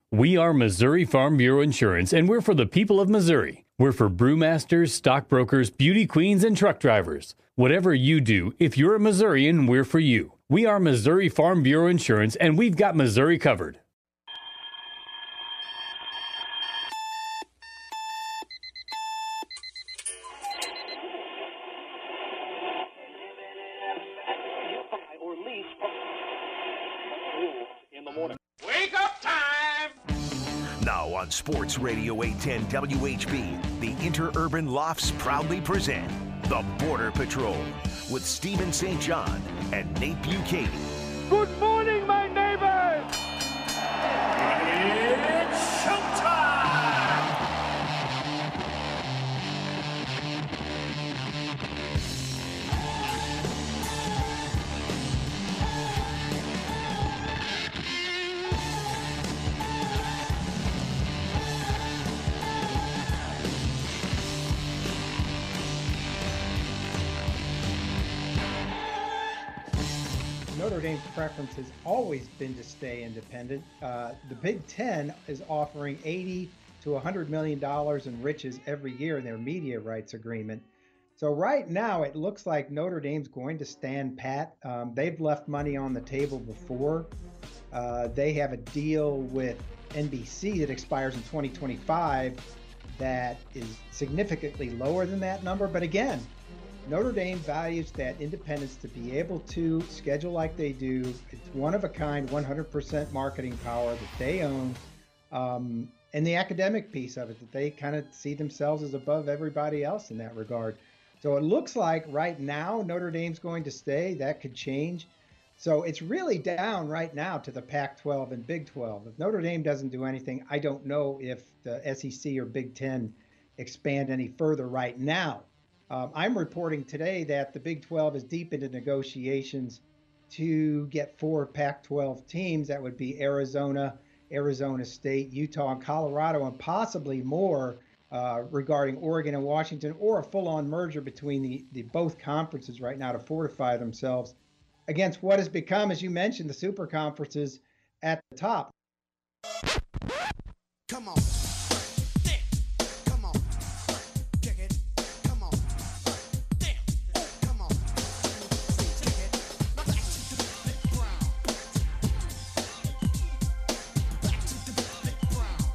We are Missouri Farm Bureau Insurance, and we're for the people of Missouri. We're for brewmasters, stockbrokers, beauty queens, and truck drivers. Whatever you do, if you're a Missourian, we're for you. We are Missouri Farm Bureau Insurance, and we've got Missouri covered. Now on Sports Radio 810 WHB, the Interurban Lofts proudly present The Border Patrol with Stephen St. John and Nate Buchanan. Good morning, my neighbors! It's showtime! Notre Dame's preference has always been to stay independent. The Big Ten is offering $80 to $100 million in riches every year in their media rights agreement. So right now, it looks like Notre Dame's going to stand pat. They've left money on the table before. They have a deal with NBC that expires in 2025 that is significantly lower than that number. But again, Notre Dame values that independence to be able to schedule like they do. It's one of a kind, 100% marketing power that they own. And the academic piece of it, that they kind of see themselves as above everybody else in that regard. So it looks like right now Notre Dame's going to stay. That could change. So it's really down right now to the Pac-12 and Big 12. If Notre Dame doesn't do anything, I don't know if the SEC or Big 10 expand any further right now. I'm reporting today that the Big 12 is deep into negotiations to get 4 Pac-12 teams. That would be Arizona, Arizona State, Utah, and Colorado, and possibly more regarding Oregon and Washington, or a full-on merger between the both conferences right now to fortify themselves against what has become, as you mentioned, the super conferences at the top. Come on. Come on. Check it. Come on. Damn. Oh, come on. Check it. Now back to the big ground. Back to the big ground.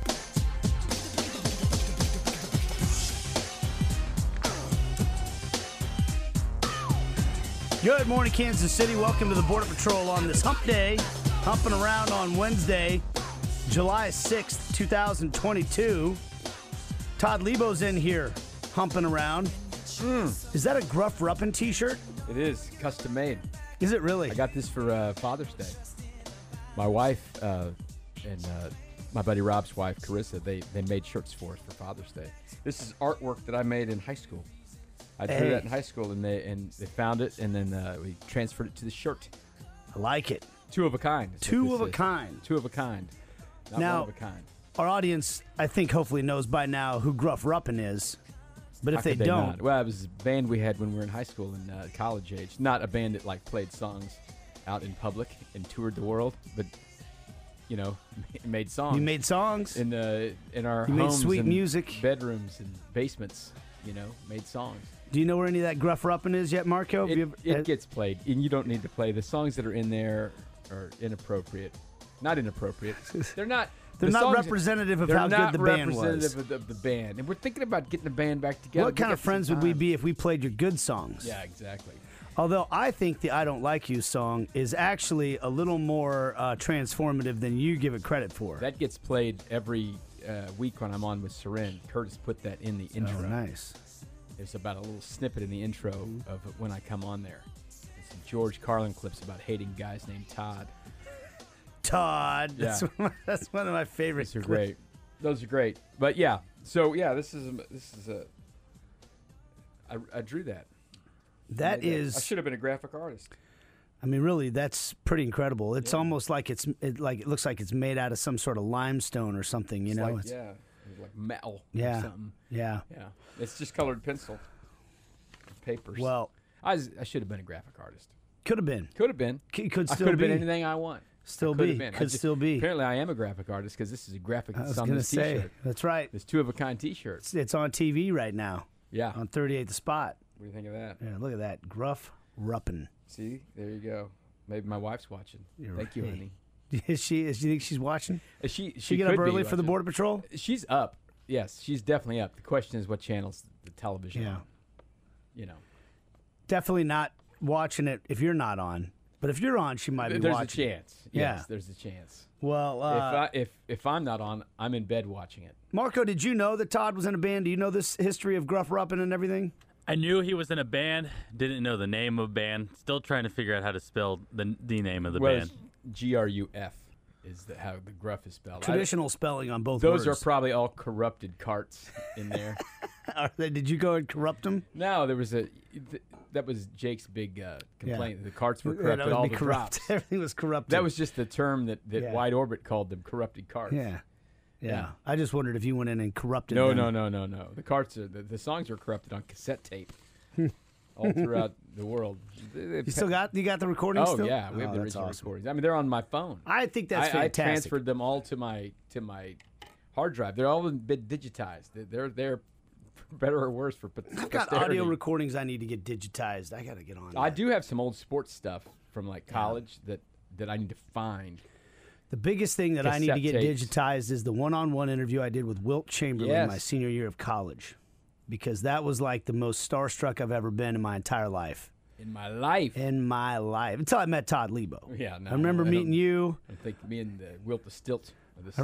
Good morning, Kansas City. Welcome to the Border Patrol on this hump day. Humping around on Wednesday, July 6th, 2022. Todd Lebo's in here, humping around. Is that a Gruff Ruppin t-shirt? It is custom made. Is it really? I got this for Father's Day. My wife and my buddy Rob's wife, Carissa, they made shirts for us for Father's Day. This is artwork that I made in high school. I drew that in high school, and they found it, and then we transferred it to the shirt. I like it. Two of a kind. Two of a kind. Two of a kind. Not Now, one of a kind. Our audience, I think, hopefully knows by now who Gruff Ruppin is. But if How they could they don't, not? Well, it was a band we had when we were in high school and college age. Not a band that like played songs out in public and toured the world, but made songs. you made songs. in our You made homes sweet and music. bedrooms and basements. Made songs. Do you know where any of that Gruff Ruppin is yet, Marco? It gets played, and you don't need to play. The songs that are in there are inappropriate. Not inappropriate. They're not. They're not representative of how good the band was. They're not representative of the band. And we're thinking about getting the band back together. What kind of friends would we be if we played your good songs? Yeah, exactly. Although I think the I Don't Like You song is actually a little more transformative than you give it credit for. That gets played every week when I'm on with Seren. Curtis put that in the intro. Oh, nice. There's about a little snippet in the intro of when I come on there. It's some George Carlin clips about hating guys named Todd. Todd. Yeah. That's one of my favorites. Those are great. Those are great. But yeah, so yeah, this is a. I drew that. That is. I should have been a graphic artist. I mean, really, that's pretty incredible. It's almost like it looks like it's made out of some sort of limestone or something. You know? Like, like metal. Yeah. Or something. Yeah. Yeah. It's just colored pencil. Papers. Well, I should have been a graphic artist. could have been. Could have been. Could I still could have been be. anything I want. Still Could be. have been. Could still be. Apparently, I am a graphic artist because this is a graphic I was that's on going to this say. T-shirt. That's right. This two-of-a-kind T-shirt. It's on TV right now Yeah. on 38 The Spot. What do you think of that? Yeah, look at that. Gruff Ruppin. See, there you go. Maybe my wife's watching. You're Thank you, right. honey. Is she? Do you think she's watching? She She get up could be early for the watching. Border Patrol? She's up. Yes, she's definitely up. The question is what channel's the television Yeah. on? You know. Definitely not watching it if you're not on. But if you're on, she might be There's watching. a chance. Yeah. Yes, there's a chance. Well, If I'm not on, I'm in bed watching it. Marco, did you know that Todd was in a band? Do you know this history of Gruff Ruppin and everything? I knew he was in a band, didn't know the name of band. Still trying to figure out how to spell the name of the Well, band. it's GRUF is how the gruff is spelled. Traditional spelling on both Those words. are probably all corrupted carts in there. Are they? Did you go and corrupt them? No, there was that was Jake's big complaint. The carts were Yeah, corrupted, that would all be the corrupt. drops. Everything was corrupted. That was just the term that Yeah. Wide Orbit called them, corrupted carts. Yeah. Yeah. I just wondered if you went in and corrupted No, them. no. The carts are the songs are corrupted on cassette tape all throughout the world. You got the recordings Oh still? yeah, we have the that's original awesome. recordings. I mean, they're on my phone. I think that's I fantastic. transferred them all to my hard drive. They're all been digitized. They're for better or worse for I've got posterity. audio recordings I need to get digitized. I got to get on I that. do have some old sports stuff from like college that I need to find. The biggest thing that I need to Cassette get tapes. digitized is the one-on-one interview I did with Wilt Chamberlain Yes. my senior year of college, because that was like the most starstruck I've ever been in my entire life. In my life. Until I met Todd Lebo. Yeah, no, I remember I don't- meeting you. I think me and Wilt the Stilt are the I same.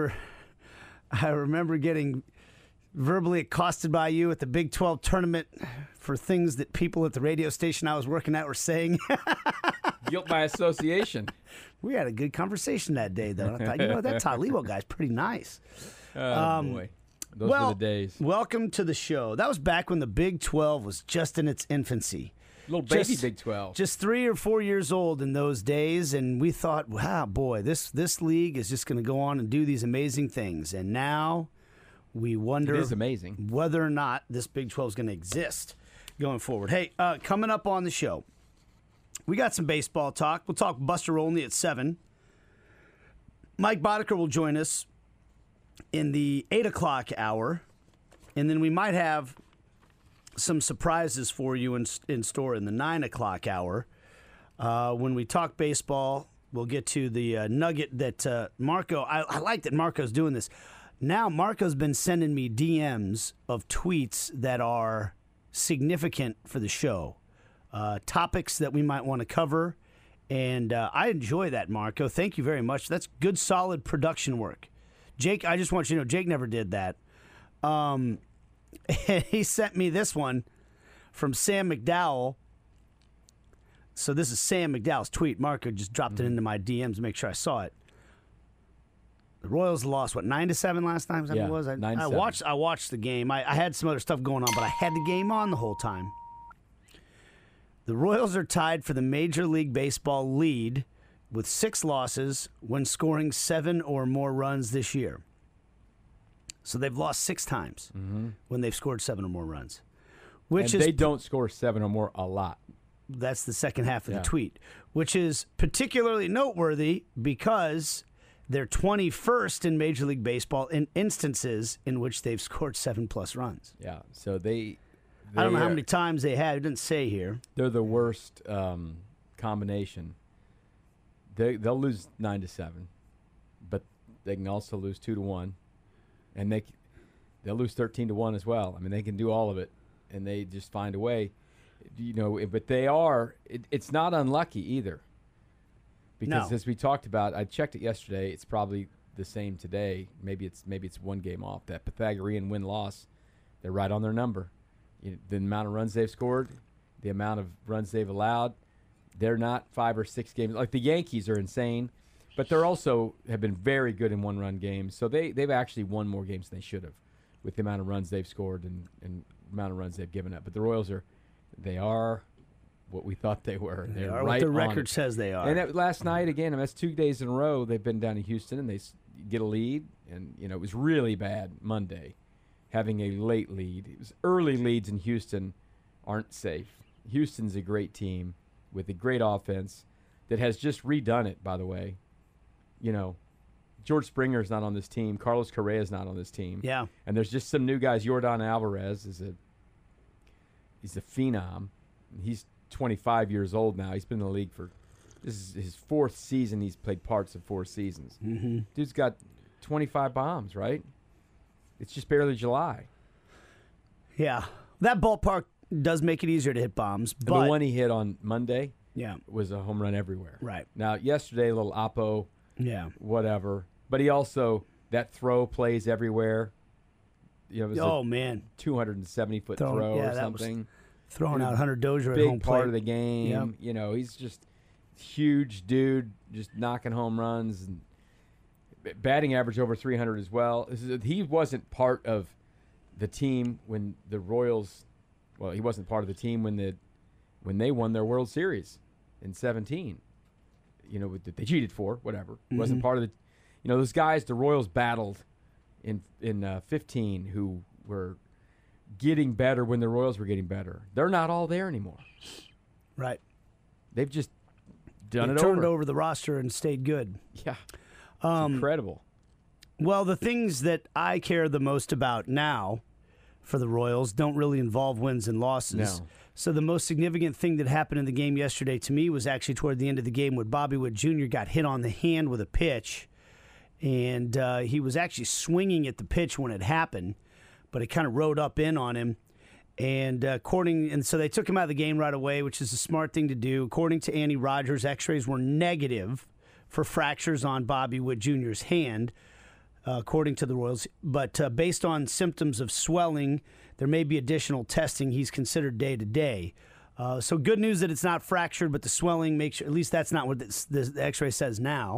remember getting verbally accosted by you at the Big 12 tournament for things that people at the radio station I was working at were saying. Guilt by association. We had a good conversation that day, though. I thought, that Todd Lebo guy's pretty nice. Oh boy, those were the days. Welcome to the show. That was back when the Big 12 was just in its infancy. Little baby Just- Big 12. Just 3 or 4 years old in those days, and we thought, wow, boy, this league is just going to go on and do these amazing things. And now we wonder It is amazing. whether or not this Big 12 is going to exist going forward. Hey, coming up on the show, we got some baseball talk. We'll talk Buster Olney at 7. Mike Boddicker will join us in the 8 o'clock hour, and then we might have some surprises for you in store in the 9 o'clock hour. When we talk baseball, we'll get to the nugget that Marco, I like that Marco's doing this. Now Marco's been sending me DMs of tweets that are significant for the show. Topics that we might want to cover. And I enjoy that, Marco. Thank you very much. That's good, solid production work. Jake, I just want you to know, Jake never did that. He sent me this one from Sam McDowell. So this is Sam McDowell's tweet. Marco just dropped it into my DMs to make sure I saw it. The Royals lost, 9-7 last time? Is that what it was? I 9-7. I watched the game. I had some other stuff going on, but I had the game on the whole time. The Royals are tied for the Major League Baseball lead with 6 losses when scoring 7 or more runs this year. So they've lost 6 times when they've scored 7 or more runs. Which And is they don't score 7 or more a lot. that's the second half of Yeah. the tweet, which is particularly noteworthy because they're 21st in Major League Baseball in instances in which they've scored 7+ runs. Yeah. So they I don't know how are- many times they had. It didn't say here. They're the worst combination. They'll lose 9-7, but they can also lose 2-1, and they'll lose 13-1 as well. I mean, they can do all of it, and they just find a way. But they are. It's not unlucky either, because No. as we talked about, I checked it yesterday. It's probably the same today. Maybe it's one game off. That Pythagorean win-loss, they're right on their number. The amount of runs they've scored, the amount of runs they've allowed. They're not 5 or 6 games. Like the Yankees are insane, but they're also have been very good in one-run games. So they've actually won more games than they should have with the amount of runs they've scored and the amount of runs they've given up. But the Royals they are what we thought they were. They They're are right what the on record it. says they are. And that last night, again, that's 2 days in a row they've been down to Houston, and they get a lead. And, it was really bad Monday, having a late lead. It was early leads in Houston aren't safe. Houston's a great team with a great offense that has just redone it, by the way. you know, George Springer's not on this team. Carlos Correa's not on this team. Yeah. And there's just some new guys. Yordan Alvarez he's a phenom. He's 25 years old now. He's been in the league this is his 4th season. He's played parts of 4 seasons. Mm-hmm. Dude's got 25 bombs, right? It's just barely July. Yeah. That ballpark does make it easier to hit bombs. And But the one he hit on Monday yeah. was a home run everywhere. Right. Now, yesterday, a little oppo, Yeah. whatever. But he also, that throw plays everywhere. You know, it was Oh, man. 270-foot Throwing- throw yeah, or that was something. Throwing out Hunter Dozier at Big home part plate. of the game. Yep. You know, he's just huge dude, just knocking home runs and batting average over 300 as well. He wasn't part of the team when the Royals. Well, he wasn't part of the team when they won their World Series in 17. You know, that they cheated for, whatever. He wasn't part of the. You know, those guys the Royals battled in 15 who were getting better when the Royals were getting better. They're not all there anymore. Right. They've just done They it turned over the roster and stayed good. Yeah, it's incredible. Well, the things that I care the most about now for the Royals don't really involve wins and losses. No. So the most significant thing that happened in the game yesterday to me was actually toward the end of the game when Bobby Witt Jr. got hit on the hand with a pitch. And he was actually swinging at the pitch when it happened, but it kind of rode up in on him. And so they took him out of the game right away, which is a smart thing to do. According to Andy Rogers, X-rays were negative for fractures on Bobby Witt Jr.'s hand, according to the Royals. But based on symptoms of swelling, there may be additional testing. He's considered day to day. So good news that it's not fractured, but the swelling makes sure, at least that's not what the X-ray says now.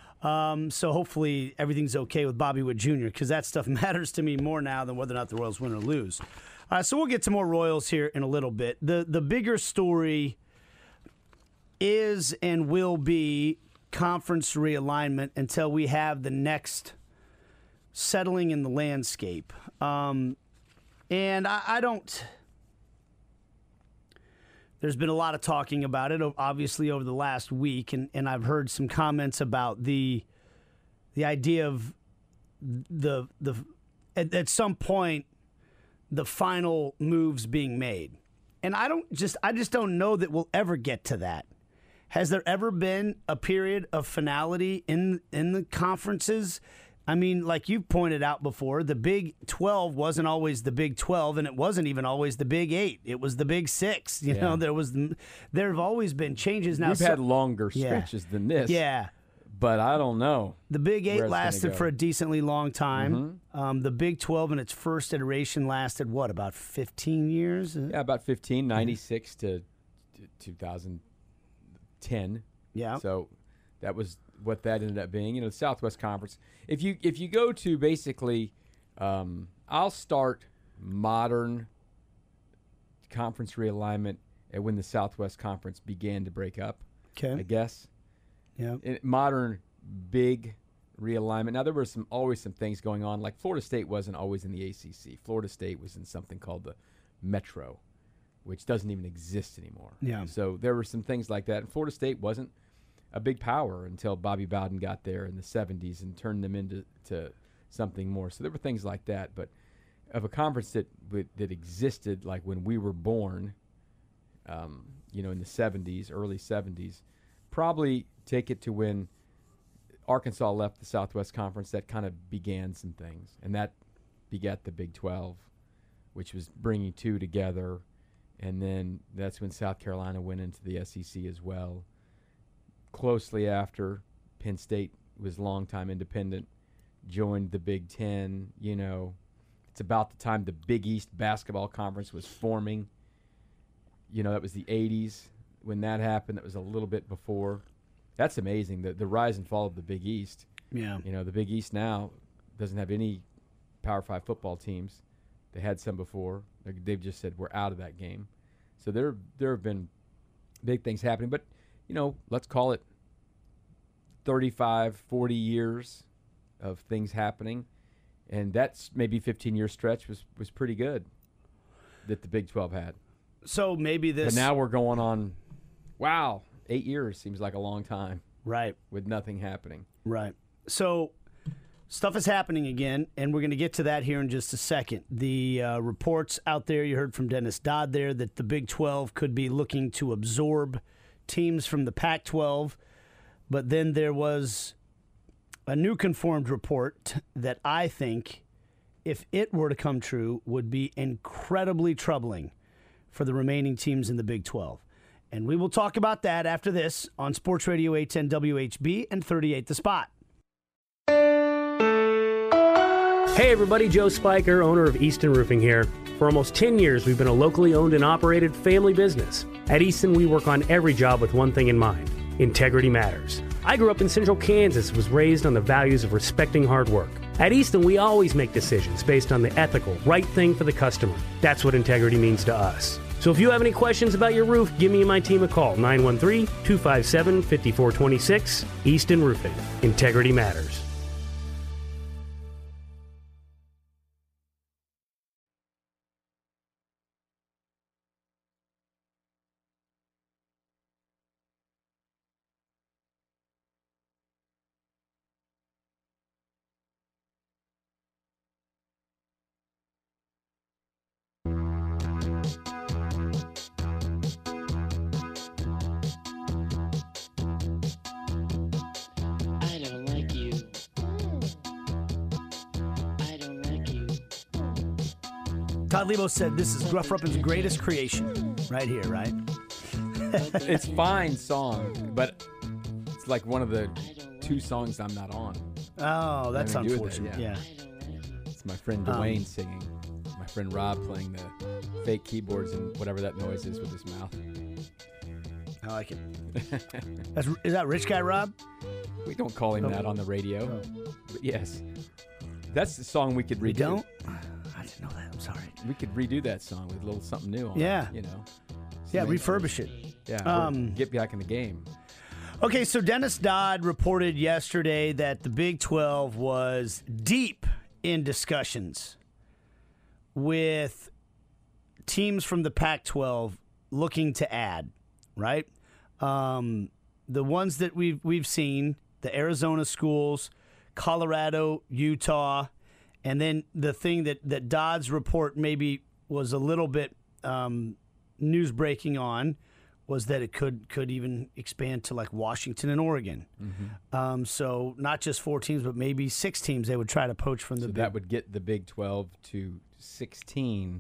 So hopefully everything's okay with Bobby Witt Jr. because that stuff matters to me more now than whether or not the Royals win or lose. So we'll get to more Royals here in a little bit. The bigger story is and will be conference realignment until we have the next settling in the landscape. And I don't... There's been a lot of talking about it, obviously, over the last week, and I've heard some comments about the idea of at some point the final moves being made, and I just don't know that we'll ever get to that. Has there ever been a period of finality in the conferences? I mean, like you pointed out before, the Big 12 wasn't always the Big 12, and it wasn't even always the Big 8. It was the Big 6. You know, there have always been changes. Now We've had longer stretches than this. Yeah. But I don't know. The Big 8 where it's lasted gonna for go. a decently long time. The Big 12 in its first iteration lasted, what, about 15 years? Yeah, about 15, 96 to 2010. Yeah. So that was what that ended up being. You know, the Southwest Conference. If you go to basically, I'll start modern conference realignment at when the Southwest Conference began to break up. Okay. I guess. Yeah. Modern big realignment. Now there were always some things going on. Like Florida State wasn't always in the ACC. Florida State was in something called the Metro, which doesn't even exist anymore. Yeah. So there were some things like that. And Florida State wasn't a big power until Bobby Bowden got there in the 70s and turned them into something more. So there were things like that. But of a conference that existed like when we were born, you know, in the 70s, early 70s, probably take it to when Arkansas left the Southwest Conference. That kind of began some things. And that begat the Big 12, which was bringing two together. And then that's when South Carolina went into the SEC as well. Closely after, Penn State was longtime independent, joined the Big Ten. You know, it's about the time the Big East Basketball Conference was forming. You know, that was the 80s when that happened. That was a little bit before. That's amazing, the rise and fall of the Big East. Yeah. You know, the Big East now doesn't have any Power 5 football teams. They had some before. They've just said we're out of that game. So there have been big things happening. But, you know, let's call it 35, 40 years of things happening. And that's maybe 15-year stretch was pretty good that the Big 12 had. So maybe this... But now we're going on, 8 years seems like a long time. Right. With nothing happening. Right. So stuff is happening again, and we're going to get to that here in just a second. The reports out there, you heard from Dennis Dodd there, that the Big 12 could be looking to absorb teams from the Pac-12. But then there was a new confirmed report that I think, if it were to come true, would be incredibly troubling for the remaining teams in the Big 12. And we will talk about that after this on Sports Radio 810 WHB and 38 The Spot. Hey everybody, Joe Spiker, owner of Easton Roofing here. For almost 10 years, we've been a locally owned and operated family business. At Easton, we work on every job with one thing in mind: integrity matters. I grew up in Central Kansas, was raised on the values of respecting hard work. At Easton, we always make decisions based on the ethical, right thing for the customer. That's what integrity means to us. So if you have any questions about your roof, give me and my team a call, 913-257-5426. Easton Roofing. Integrity matters. Todd Lebo said this is Gruff Ruppin's greatest creation right here, right? It's fine song, but it's like one of the two songs I'm not on. Oh, that's Nothing to do with unfortunate. it, Yeah. It's my friend Dwayne singing. My friend Rob playing the fake keyboards and whatever that noise is with his mouth. I like it. Is that Rich Guy Rob? We don't call him that on the radio. But yes. That's the song we could redo. We don't? I didn't know that. I'm sorry. We could redo that song with a little something new on Yeah. it, you know. Yeah, Some refurbish it. Yeah, or get back in the game. Okay, so Dennis Dodd reported yesterday that the Big 12 was deep in discussions with teams from the Pac-12 looking to add, right? The ones that we've seen, the Arizona schools, Colorado, Utah, and then the thing that Dodd's report maybe was a little bit news breaking on was that it could even expand to like Washington and Oregon. Mm-hmm. So not just 4 teams, but maybe 6 teams they would try to poach from the So that would get the Big 12 to 16,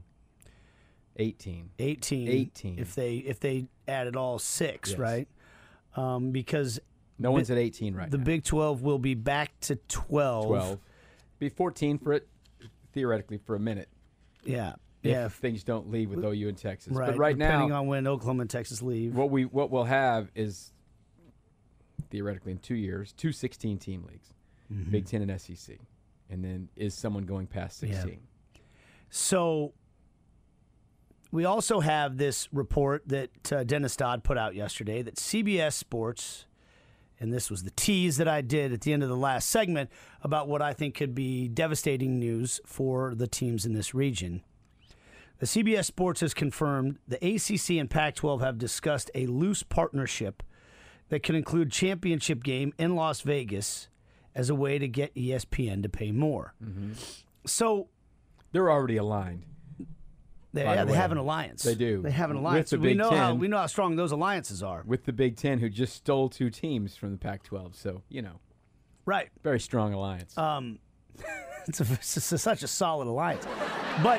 18. 18 if they added all 6, Yes. right? Because No one's at 18 right the now. Big 12 will be back to 12. 12. Be 14 for it, theoretically, for a minute. Yeah. If Yeah. things don't leave with OU and Texas. Right. But right depending now, on when Oklahoma and Texas leave. what we'll have is, theoretically, in 2 years, 2 16-team leagues, Mm-hmm. Big 10 and SEC. And then is someone going past 16? So we also have this report that Dennis Dodd put out yesterday that CBS Sports, and this was the tease that I did at the end of the last segment about what I think could be devastating news for the teams in this region. The CBS Sports has confirmed the ACC and Pac-12 have discussed a loose partnership that could include championship game in Las Vegas as a way to get ESPN to pay more. Mm-hmm. So They're already aligned. they By the way. have an alliance. They do. They have an With alliance. the we Big know Ten. we know how strong those alliances are. With the Big 10, who just stole 2 teams from the Pac-12. So, Right. very strong alliance. It's such a solid alliance. But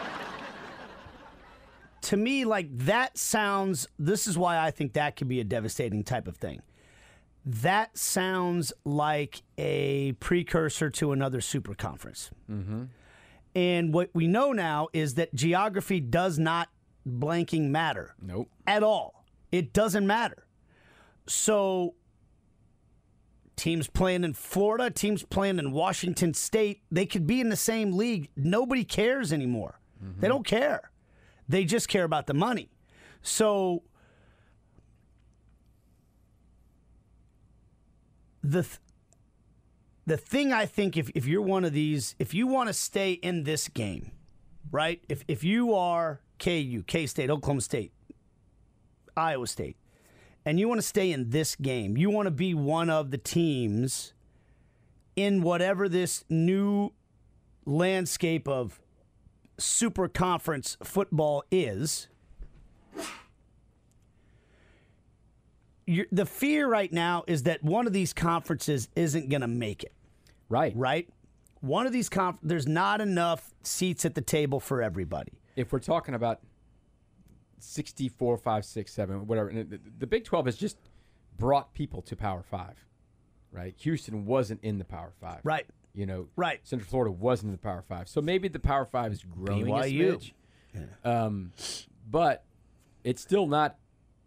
to me, like, that sounds, this is why I think that could be a devastating type of thing. That sounds like a precursor to another super conference. Mm-hmm. And what we know now is that geography does not blanking matter. Nope. At all. It doesn't matter. So teams playing in Florida, teams playing in Washington State, they could be in the same league. Nobody cares anymore. Mm-hmm. They don't care. They just care about the money. So the thing I think, if you're one of these, if you want to stay in this game, right? If you are KU, K-State, Oklahoma State, Iowa State, and you want to stay in this game, you want to be one of the teams in whatever this new landscape of super conference football is, the fear right now is that one of these conferences isn't going to make it. Right? One of these there's not enough seats at the table for everybody. If we're talking about 64, 5, 6, 7, whatever, and the Big 12 has just brought people to Power 5, right? Houston wasn't in the Power 5. Right. Right. Central Florida wasn't in the Power 5. So maybe the Power 5 is growing BYU. a smidge. Yeah. But it's still not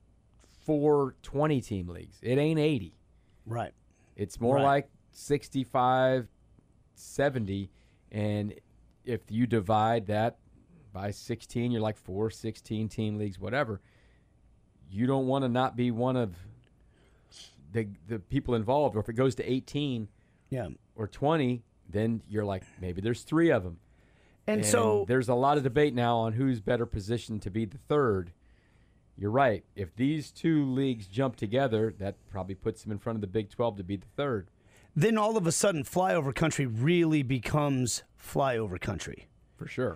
4 20-team leagues. It ain't 80. Right. It's more like 65, 70, and if you divide that by 16, you're like 4 16-team leagues, whatever. You don't want to not be one of the people involved. Or if it goes to 18 or 20, then you're like, maybe there's 3 of them. And so there's a lot of debate now on who's better positioned to be the third. You're right. If these 2 leagues jump together, that probably puts them in front of the Big 12 to be the third. Then all of a sudden, flyover country really becomes flyover country. For sure.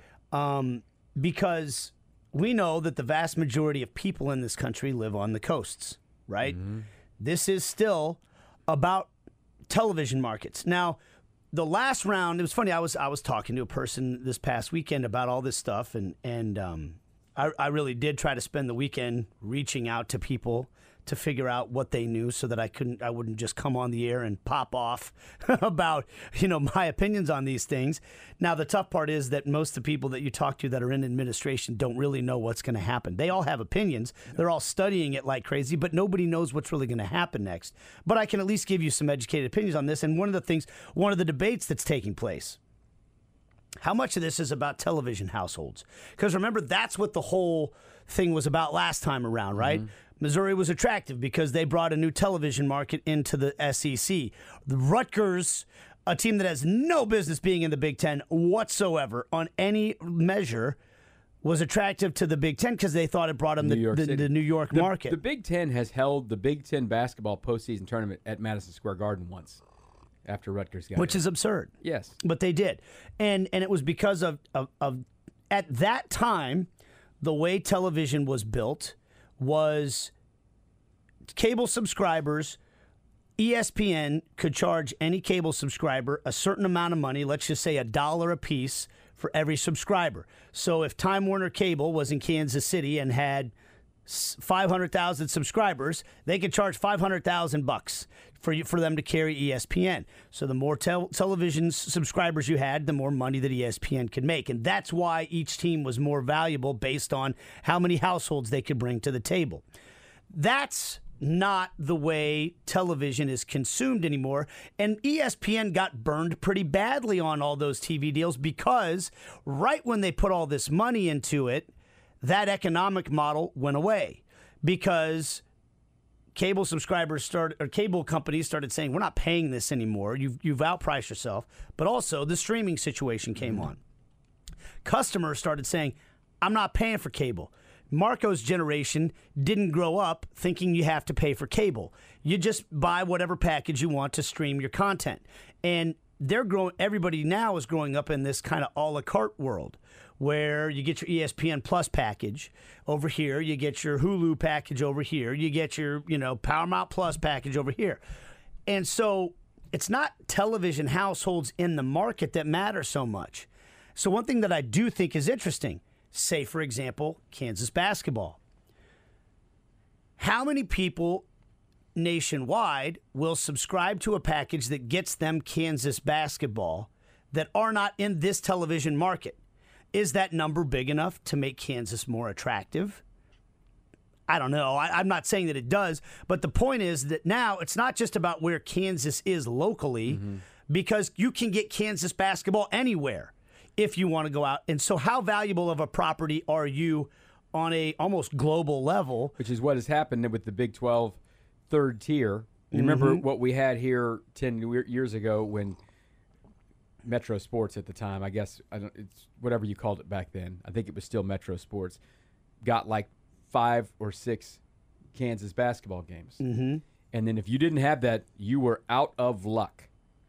Because we know that the vast majority of people in this country live on the coasts, right? Mm-hmm. This is still about television markets. Now, the last round, it was funny. I was talking to a person this past weekend about all this stuff, and I really did try to spend the weekend reaching out to people to figure out what they knew so that I wouldn't just come on the air and pop off about, my opinions on these things. Now, the tough part is that most of the people that you talk to that are in administration don't really know what's going to happen. They all have opinions. They're all studying it like crazy, but nobody knows what's really going to happen next. But I can at least give you some educated opinions on this. And one of the debates that's taking place, how much of this is about television households? Because remember, that's what the whole thing was about last time around, right? Mm-hmm. Missouri was attractive because they brought a new television market into the SEC. The Rutgers, a team that has no business being in the Big Ten whatsoever on any measure, was attractive to the Big Ten because they thought it brought them the New York market. The Big Ten has held the Big Ten basketball postseason tournament at Madison Square Garden once after Rutgers got Which is absurd. Yes. But they did. And it was because of at that time, the way television was built was cable subscribers. ESPN could charge any cable subscriber a certain amount of money, let's just say $1 a piece for every subscriber. So if Time Warner Cable was in Kansas City and had 500,000 subscribers, they could charge $500,000 for them to carry ESPN. So the more television subscribers you had, the more money that ESPN could make. And that's why each team was more valuable based on how many households they could bring to the table. That's not the way television is consumed anymore. And ESPN got burned pretty badly on all those TV deals because right when they put all this money into it, that economic model went away because cable companies started saying, we're not paying this anymore. You've outpriced yourself. But also the streaming situation came on. Customers started saying, I'm not paying for cable. Marco's generation didn't grow up thinking you have to pay for cable. You just buy whatever package you want to stream your content. And everybody now is growing up in this kind of a la carte world where you get your ESPN Plus package over here, you get your Hulu package over here, you get your, Paramount Plus package over here. And so it's not television households in the market that matter so much. So one thing that I do think is interesting, say, for example, Kansas basketball. How many people nationwide will subscribe to a package that gets them Kansas basketball that are not in this television market? Is that number big enough to make Kansas more attractive? I don't know. I'm not saying that it does, but the point is that now it's not just about where Kansas is locally, because you can get Kansas basketball anywhere if you want to go out. And so how valuable of a property are you on a almost global level? Which is what has happened with the Big 12 third tier. You remember what we had here 10 years ago when Metro Sports at the time, I guess, it's whatever you called it back then. I think it was still Metro Sports. Got like 5 or 6 Kansas basketball games. And then if you didn't have that, you were out of luck.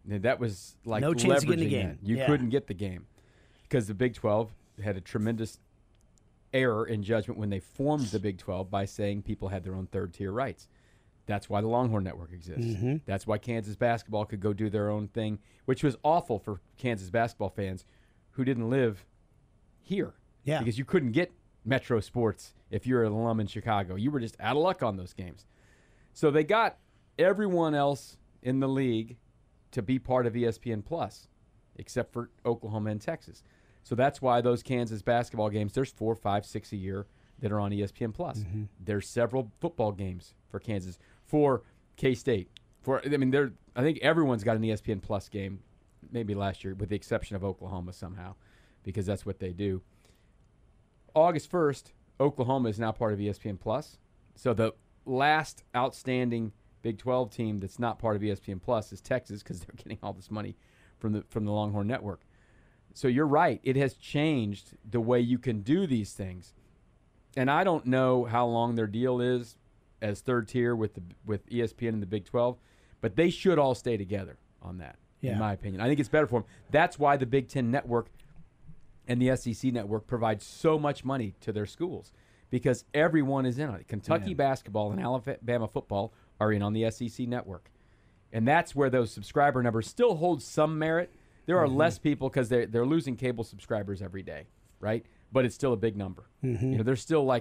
And that was like No chance of getting leveraging the game. that. You Yeah. couldn't get the game because the Big 12 had a tremendous error in judgment when they formed the Big 12 by saying people had their own third-tier rights. That's why the Longhorn Network exists. That's why Kansas basketball could go do their own thing, which was awful for Kansas basketball fans who didn't live here. Yeah. Because you couldn't get Metro Sports if you're an alum in Chicago. You were just out of luck on those games. So they got everyone else in the league to be part of ESPN Plus, except for Oklahoma and Texas. So that's why those Kansas basketball games, there's 4, 5, 6 a year that are on ESPN Plus. There's several football games for Kansas, for K-State. I think everyone's got an ESPN Plus game, maybe last year, with the exception of Oklahoma somehow, because that's what they do. August 1st, Oklahoma is now part of ESPN Plus. So the last outstanding Big 12 team that's not part of ESPN Plus is Texas, because they're getting all this money from the Longhorn Network. So you're right. It has changed the way you can do these things. And I don't know how long their deal is as third tier with ESPN and the Big 12, but they should all stay together on that, in my opinion. I think it's better for them. That's why the Big Ten Network and the SEC Network provide so much money to their schools, because everyone is in on it. Kentucky basketball and Alabama football are in on the SEC Network. And that's where those subscriber numbers still hold some merit. There are less people because they're losing cable subscribers every day, right? But it's still a big number. There's still like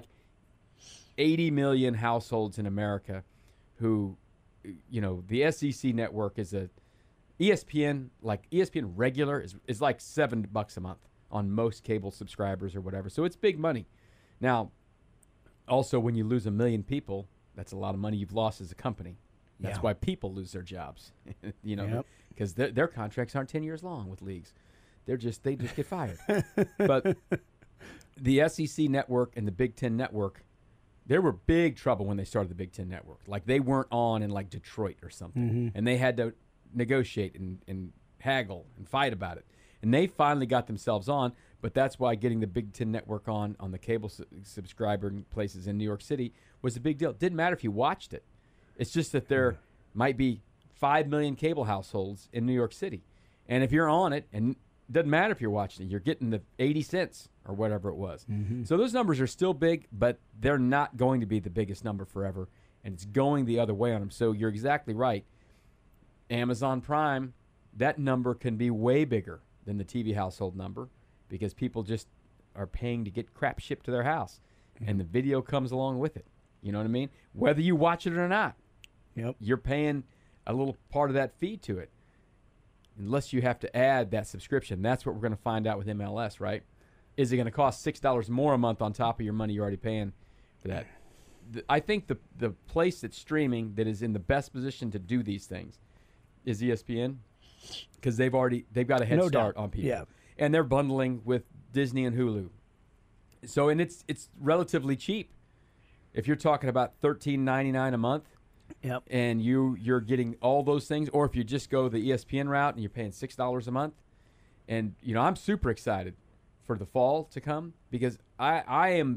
80 million households in America who, the SEC Network is ESPN regular is like $7 a month on most cable subscribers or whatever. So it's big money. Now, also when you lose 1 million people, that's a lot of money you've lost as a company. That's why people lose their jobs, because their contracts aren't 10 years long with leagues. They just get fired. But the SEC Network and the Big Ten Network, they were big trouble when they started the Big Ten Network. Like, they weren't on in like Detroit or something, and they had to negotiate and haggle and fight about it. And they finally got themselves on, but that's why getting the Big Ten Network on the cable subscriber places in New York City was a big deal. It didn't matter if you watched it. It's just that there might be 5 million cable households in New York City. And if you're on it, and it doesn't matter if you're watching it, you're getting the 80 cents or whatever it was. So those numbers are still big, but they're not going to be the biggest number forever. And it's going the other way on them. So you're exactly right. Amazon Prime, that number can be way bigger than the TV household number, because people just are paying to get crap shipped to their house. And the video comes along with it. You know what I mean? Whether you watch it or not. You're paying a little part of that fee to it, unless you have to add that subscription. That's what we're going to find out with MLS, right? Is it going to cost $6 more a month on top of your money you're already paying for that? I think the place that's streaming that is in the best position to do these things is ESPN, because they've got a head start on people, and they're bundling with Disney and Hulu. So, and it's relatively cheap. If you're talking about $13.99 a month, and you're getting all those things, or if you just go the ESPN route and you're paying $6 a month, and I'm super excited for the fall to come, because I am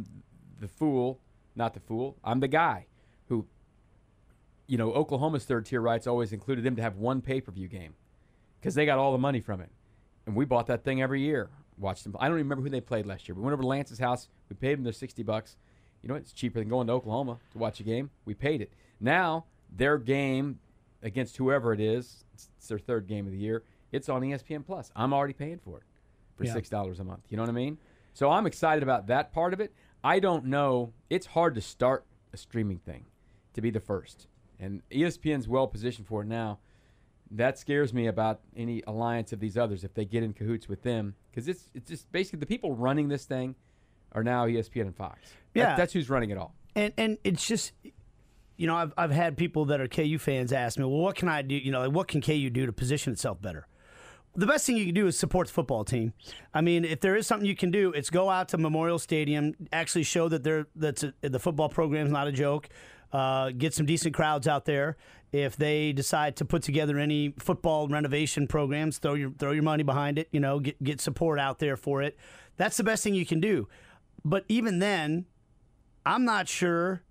I'm the guy who, Oklahoma's third tier rights always included them to have one pay-per-view game, because they got all the money from it, and we bought that thing every year. Watched them. I don't even remember who they played last year. We went over to Lance's house. We paid them their $60. It's cheaper than going to Oklahoma to watch a game. We paid it. Now, their game against whoever it is, it's their third game of the year, it's on ESPN Plus. I'm already paying for it for $6 a month. You know what I mean? So I'm excited about that part of it. I don't know. It's hard to start a streaming thing, to be the first. And ESPN's well positioned for it now. That scares me about any alliance of these others if they get in cahoots with them, because it's just basically the people running this thing are now ESPN and Fox. That's who's running it all. And it's just, I've had people that are KU fans ask me, well, what can I do? What can KU do to position itself better? The best thing you can do is support the football team. I mean, if there is something you can do, it's go out to Memorial Stadium, actually show that the football program's not a joke, get some decent crowds out there. If they decide to put together any football renovation programs, throw your money behind it. Get support out there for it. That's the best thing you can do. But even then, I'm not sure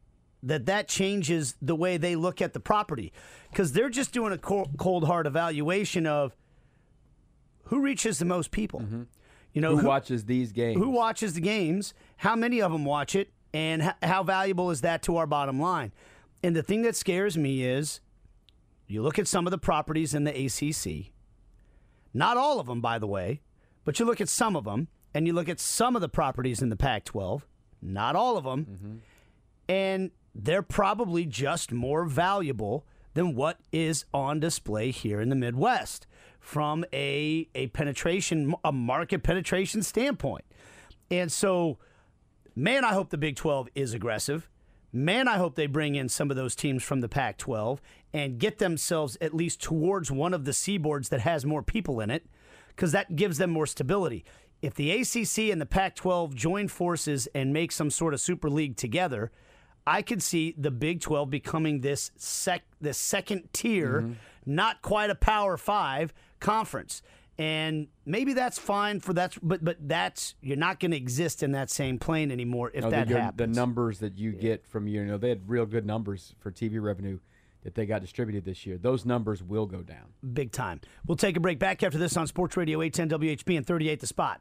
that changes the way they look at the property, because they're just doing a cold hard evaluation of who reaches the most people. You know, who watches these games? Who watches the games? How many of them watch it? And how valuable is that to our bottom line? And the thing that scares me is you look at some of the properties in the ACC, not all of them, by the way, but you look at some of them, and you look at some of the properties in the Pac-12, not all of them, and they're probably just more valuable than what is on display here in the Midwest from a market penetration standpoint. And so, man, I hope the Big 12 is aggressive. Man, I hope they bring in some of those teams from the Pac-12 and get themselves at least towards one of the seaboards that has more people in it, because that gives them more stability. If the ACC and the Pac-12 join forces and make some sort of super league together, I could see the Big 12 becoming this second tier, not quite a Power 5 conference. And maybe that's fine for that, but that's, you're not going to exist in that same plane anymore if that happens. The numbers that you get from, you know, they had real good numbers for TV revenue that they got distributed this year. Those numbers will go down. Big time. We'll take a break. Back after this on Sports Radio 810 WHB and 38 The Spot.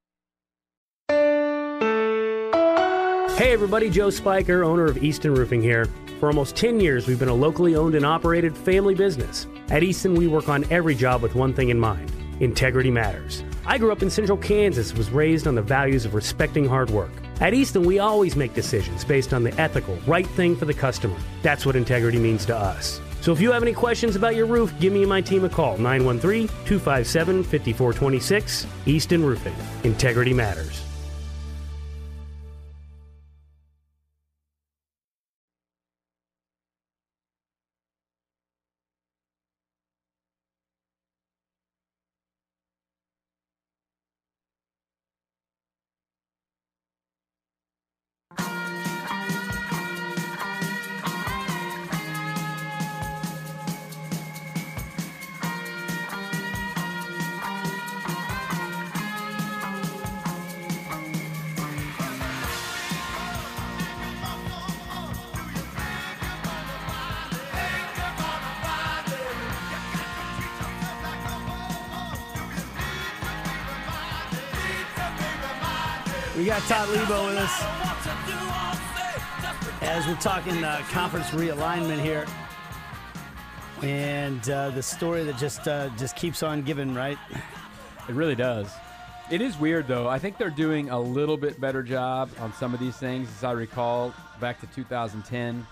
Hey everybody, Joe Spiker, owner of Easton Roofing here. For almost 10 years, we've been a locally owned and operated family business. At Easton, we work on every job with one thing in mind: integrity matters. I grew up in Central Kansas, was raised on the values of respecting hard work. At Easton, we always make decisions based on the ethical, right thing for the customer. That's what integrity means to us. So if you have any questions about your roof, give me and my team a call, 913-257-5426. Easton Roofing. Integrity matters. We got Todd Lebo with us as we're talking conference realignment here, and the story that just keeps on giving, right? It really does. It is weird, though. I think they're doing a little bit better job on some of these things. As I recall, back to 2010,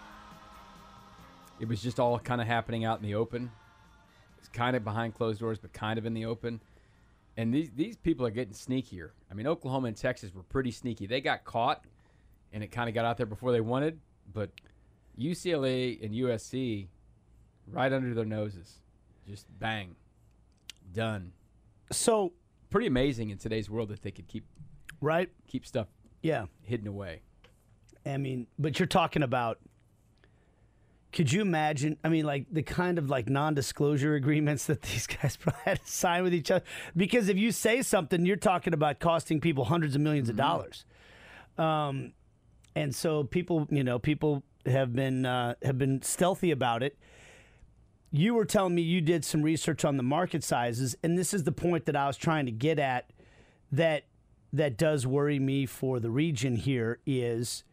it was just all kind of happening out in the open. It's kind of behind closed doors, but kind of in the open. And these people are getting sneakier. I mean, Oklahoma and Texas were pretty sneaky. They got caught, and it kind of got out there before they wanted. But UCLA and USC, right under their noses, just bang, done. So pretty amazing in today's world that they could keep stuff hidden away. I mean, but you're talking about. Could you imagine, I mean, like the kind of like non-disclosure agreements that these guys probably had to sign with each other? Because if you say something, you're talking about costing people hundreds of millions of dollars. And so people have been stealthy about it. You were telling me you did some research on the market sizes, and this is the point that I was trying to get at that does worry me for the region here is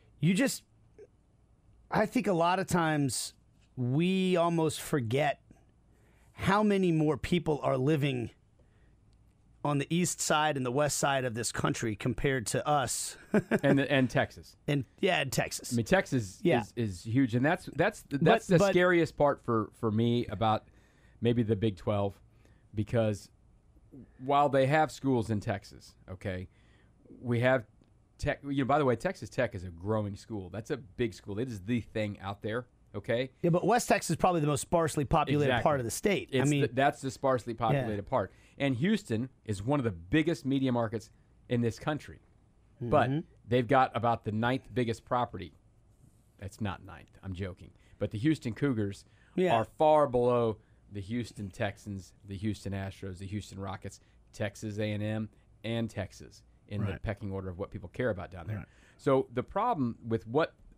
I think a lot of times we almost forget how many more people are living on the east side and the west side of this country compared to us. and Texas. And Texas. I mean, Texas is huge, and that's the scariest part for me about maybe the Big 12, because while they have schools in Texas, okay, we have Tech, by the way, Texas Tech is a growing school. That's a big school. It is the thing out there, okay? Yeah, but West Texas is probably the most sparsely populated part of the state. That's the sparsely populated part. And Houston is one of the biggest media markets in this country. Mm-hmm. But they've got about the 9th biggest property. That's not 9th. I'm joking. But the Houston Cougars are far below the Houston Texans, the Houston Astros, the Houston Rockets, Texas A&M, and Texas in the pecking order of what people care about down there. Right. So the problem with what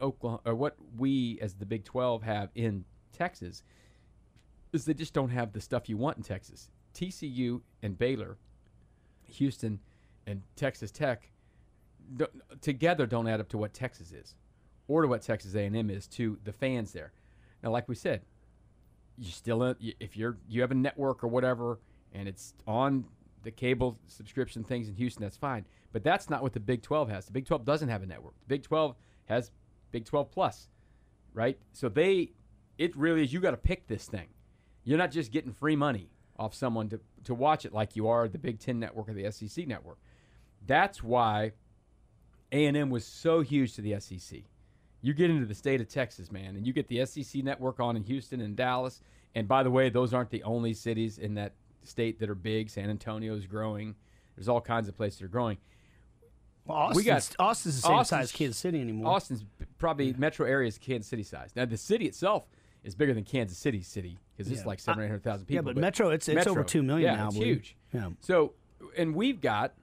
Oklahoma or what we as the Big 12 have in Texas is they just don't have the stuff you want in Texas. TCU and Baylor, Houston, and Texas Tech together don't add up to what Texas is, or to what Texas A&M is to the fans there. Now, like we said, you still if you have a network or whatever, and it's on the cable subscription things in Houston, that's fine. But that's not what the Big 12 has. The Big 12 doesn't have a network. The Big 12 has Big 12 Plus, right? So it really is, you got to pick this thing. You're not just getting free money off someone to watch it like you are the Big 10 network or the SEC network. That's why A&M was so huge to the SEC. You get into the state of Texas, man, and you get the SEC network on in Houston and Dallas. And by the way, those aren't the only cities in that state that are big. San Antonio is growing. There's all kinds of places that are growing. Well, Austin's the same size as Kansas City anymore. Austin's probably metro area is Kansas City size. Now, the city itself is bigger than Kansas City because it's like 700,000 people. Yeah, but metro, it's over 2 million now. Yeah, it's huge. Yeah. So, and we've got,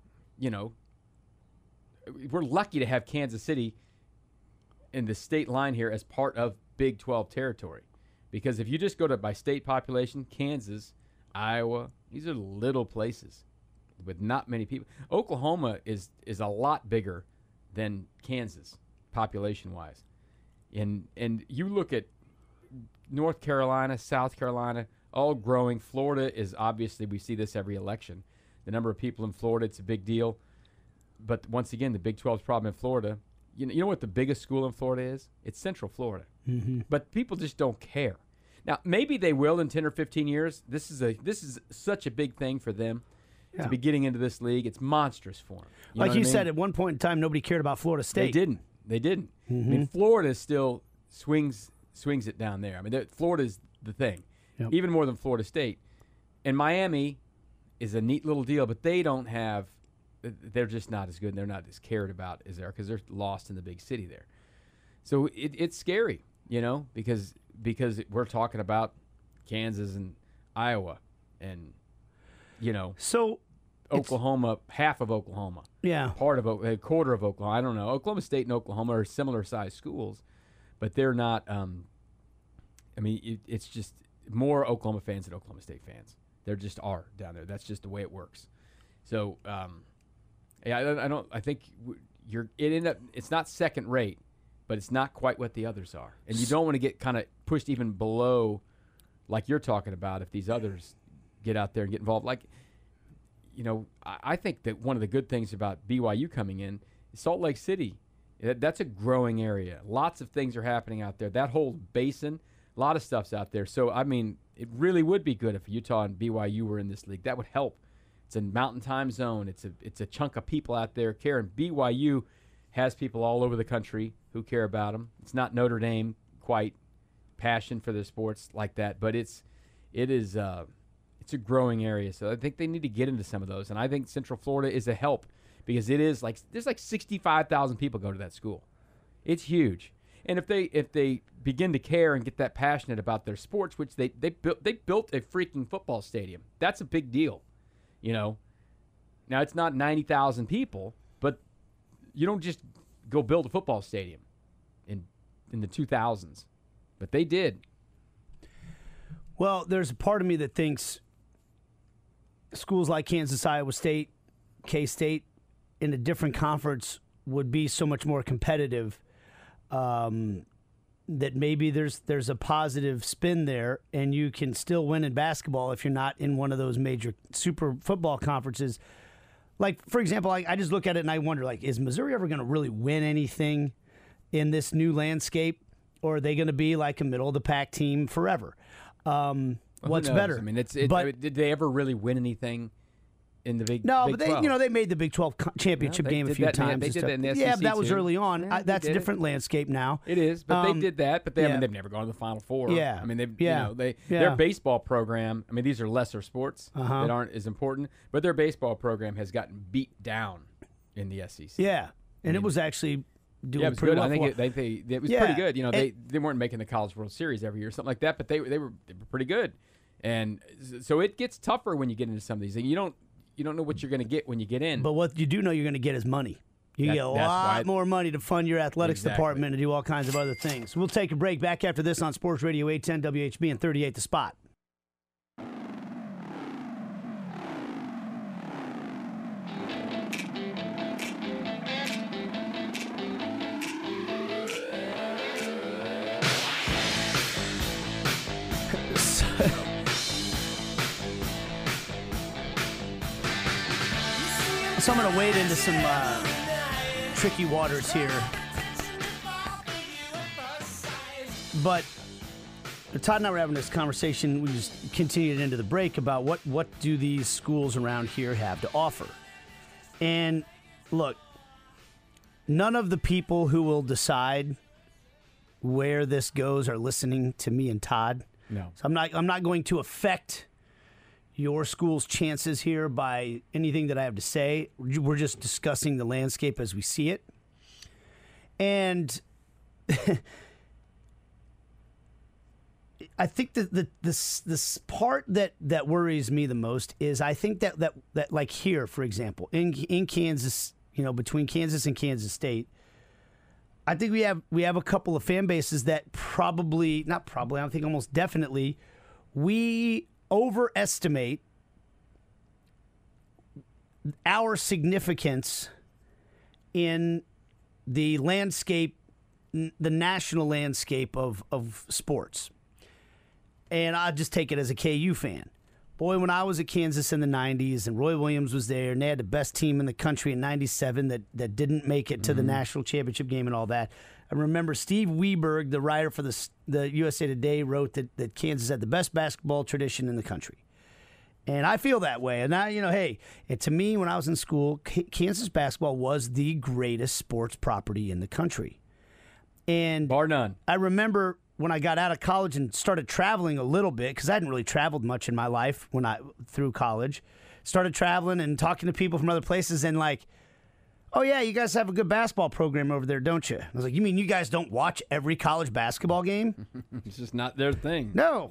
we're lucky to have Kansas City in the state line here as part of Big 12 territory. Because if you just go by state population, Kansas, Iowa, these are little places with not many people. Oklahoma is a lot bigger than Kansas population-wise. And you look at North Carolina, South Carolina, all growing. Florida is obviously, we see this every election. The number of people in Florida, it's a big deal. But once again, the Big 12's problem in Florida, you know what the biggest school in Florida is? It's Central Florida. Mm-hmm. But people just don't care. Now, maybe they will in 10 or 15 years. This is such a big thing for them to be getting into this league. It's monstrous for them. Like you said, at one point in time, nobody cared about Florida State. They didn't. Mm-hmm. I mean, Florida still swings it down there. I mean, Florida's the thing, even more than Florida State. And Miami is a neat little deal, but they don't have – they're just not as good and they're not as cared about as they are because they're lost in the big city there. So it's scary, because we're talking about Kansas and Iowa and, so Oklahoma, half of Oklahoma. Yeah. Part of a quarter of Oklahoma. I don't know. Oklahoma State and Oklahoma are similar sized schools, but they're not it's just more Oklahoma fans than Oklahoma State fans. There just are down there. That's just the way it works. So, I think it's not second rate, but it's not quite what the others are. And you don't want to get kind of pushed even below like you're talking about if these others get out there and get involved. Like, I think that one of the good things about BYU coming in is Salt Lake City. That's a growing area. Lots of things are happening out there. That whole basin, a lot of stuff's out there. So, it really would be good if Utah and BYU were in this league. That would help. It's a mountain time zone. It's a chunk of people out there caring. BYU has people all over the country who care about them. It's not Notre Dame quite passion for their sports like that, but it's a growing area. So I think they need to get into some of those. And I think Central Florida is a help because there's like 65,000 people go to that school. It's huge. And if they begin to care and get that passionate about their sports, which they built a freaking football stadium. That's a big deal. Now it's not 90,000 people, but you don't just go build a football stadium in the 2000s. But they did. Well, there's a part of me that thinks schools like Kansas, Iowa State, K-State in a different conference would be so much more competitive that maybe there's a positive spin there and you can still win in basketball if you're not in one of those major super football conferences. Like, for example, I just look at it and I wonder, is Missouri ever going to really win anything in this new landscape? Or are they going to be like a middle-of-the-pack team forever? What's better? Did they ever really win anything in the Big 12? No, but they made the Big 12 championship game a few times. They did that in the SEC but that was early on. Yeah, that's a different landscape now. It is, but they did that. But they've never gone to the Final Four. Yeah. Their baseball program. These are lesser sports that aren't as important, but their baseball program has gotten beat down in the SEC. Yeah, and it was actually doing it was pretty good. well. I think it was pretty good. They weren't making the College World Series every year or something like that, but they were pretty good. And so it gets tougher when you get into some of these things. You don't know what you're going to get when you get in. But what you do know you're going to get is money. You get a That's why lot more money to fund your athletics Exactly. department and do all kinds of other things. We'll take a break. Back after this on Sports Radio 810 WHB and 38 The Spot. So I'm going to wade into some tricky waters here. But Todd and I were having this conversation. We just continued into the break about what do these schools around here have to offer. And look, none of the people who will decide where this goes are listening to me and Todd. No. So I'm not going to affect your school's chances here by anything that I have to say. We're just discussing the landscape as we see it. And I think that this part that worries me the most is I think that like here, for example, in Kansas, between Kansas and Kansas State, I think we have a couple of fan bases that I think almost definitely we overestimate our significance in the landscape, the national landscape of sports. And I just take it as a KU fan. Boy, when I was at Kansas in the 90s and Roy Williams was there and they had the best team in the country in 97 that didn't make it to the national championship game and all that. I remember Steve Weberg, the writer for the USA Today, wrote that Kansas had the best basketball tradition in the country. And I feel that way. And now, hey, and to me, when I was in school, Kansas basketball was the greatest sports property in the country. And Bar none. I remember when I got out of college and started traveling a little bit, because I hadn't really traveled much in my life through college, started traveling and talking to people from other places and like, oh yeah, you guys have a good basketball program over there, don't you? I was like, you mean you guys don't watch every college basketball game? It's just not their thing. No.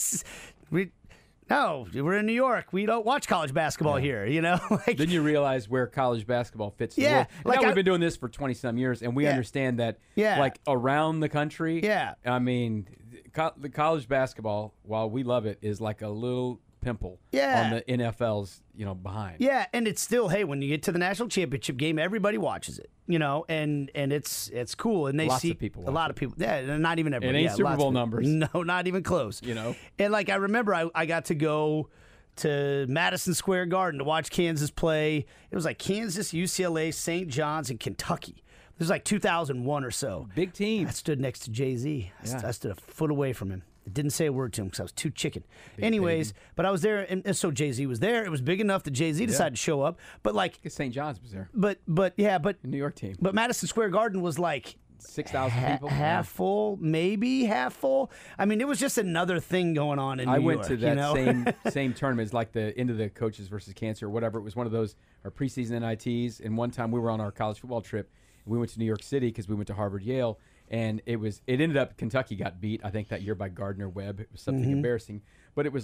No, we're in New York. We don't watch college basketball here, Like, Then you realize where college basketball fits in the Yeah, world. like Now we've been doing this for 20-some years, and we Yeah. understand that, Yeah. like, around the country, Yeah. I mean, the college basketball, while we love it, is like a little pimple Yeah. on the NFL's, behind. yeah, and it's still, hey, when you get to the national championship game, everybody watches it, and it's cool, and they Lots see of people a watch lot of people. Yeah, and not even everybody. It ain't yeah, Super lots Bowl of people. numbers. No, not even close. And like I remember, I got to go to Madison Square Garden to watch Kansas play. It was like Kansas, UCLA, St. John's, and Kentucky. It was like 2001 or so. Big team. I stood next to Jay-Z. I stood a foot away from him. I didn't say a word to him because I was too chicken. Anyways, but I was there, and so Jay-Z was there. It was big enough that Jay-Z decided to show up. But like, St. John's was there. but New York team. But Madison Square Garden was like 6,000 people. half full, maybe half full. I mean, it was just another thing going on in New York. I went to that you know? same tournament. It's like the end of the Coaches versus Cancer or whatever. It was one of those, our preseason NITs. And one time we were on our college football trip. We went to New York City because we went to Harvard, Yale. And it ended up Kentucky got beat, I think, that year by Gardner Webb. It was something embarrassing. But it was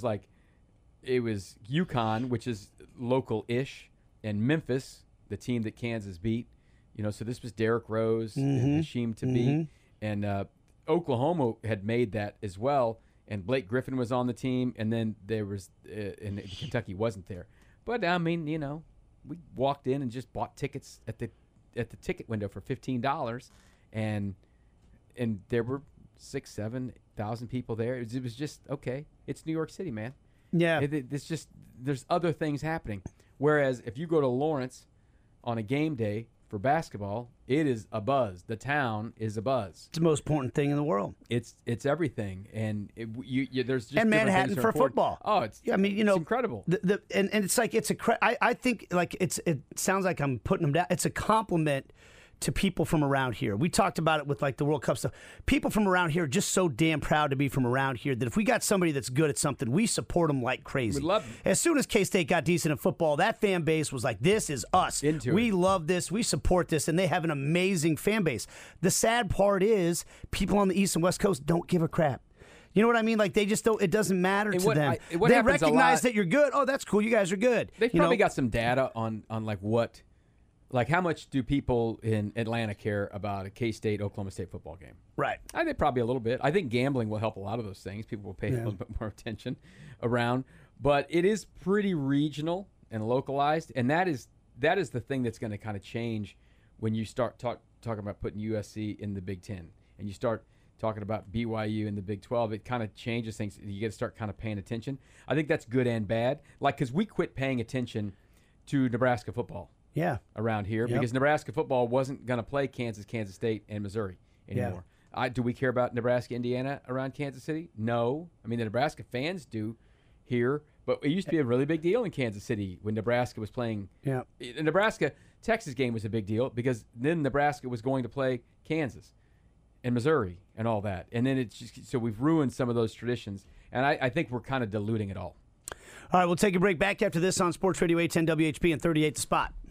UConn, which is local-ish, and Memphis, the team that Kansas beat. So this was Derrick Rose and Hasheem Thabit. And Oklahoma had made that as well. And Blake Griffin was on the team. And then there was and Kentucky wasn't there. But, I mean, we walked in and just bought tickets at the ticket window for $15. And there were 6,000-7,000 people there. It was just, okay, it's New York City, man. Yeah. It's just, there's other things happening. Whereas if you go to Lawrence on a game day for basketball, it is a buzz. The town is a buzz. It's the most important thing in the world. It's everything. And there's just And different Manhattan things that for are important. football. Oh, it's incredible. And it's like, I think like it sounds like I'm putting them down. It's a compliment to people from around here. We talked about it with like the World Cup stuff. People from around here are just so damn proud to be from around here that if we got somebody that's good at something, we support them like crazy. We love it. As soon as K-State got decent at football, that fan base was like, this is us. We love this. We support this. And they have an amazing fan base. The sad part is people on the East and West Coast don't give a crap. You know what I mean? Like, they just don't, it doesn't matter to them. They recognize that you're good. Oh, that's cool. You guys are good. They've probably got some data on like what Like, how much do people in Atlanta care about a K-State, Oklahoma State football game? Right. I think probably a little bit. I think gambling will help a lot of those things. People will pay a little bit more attention around. But it is pretty regional and localized, and that is the thing that's going to kind of change when you start talking about putting USC in the Big Ten, and you start talking about BYU in the Big 12. It kind of changes things. You got to start kind of paying attention. I think that's good and bad. Like, because we quit paying attention to Nebraska football. Yeah. Around here, because Nebraska football wasn't going to play Kansas, Kansas State, and Missouri anymore. Do we care about Nebraska, Indiana around Kansas City? No. I mean, the Nebraska fans do here, but it used to be a really big deal in Kansas City when Nebraska was playing. Yeah. The Nebraska-Texas game was a big deal because then Nebraska was going to play Kansas and Missouri and all that. And then it's just, so we've ruined some of those traditions, and I think we're kind of diluting it all. All right, we'll take a break. Back after this on Sports Radio 810 WHB and 38 The Spot.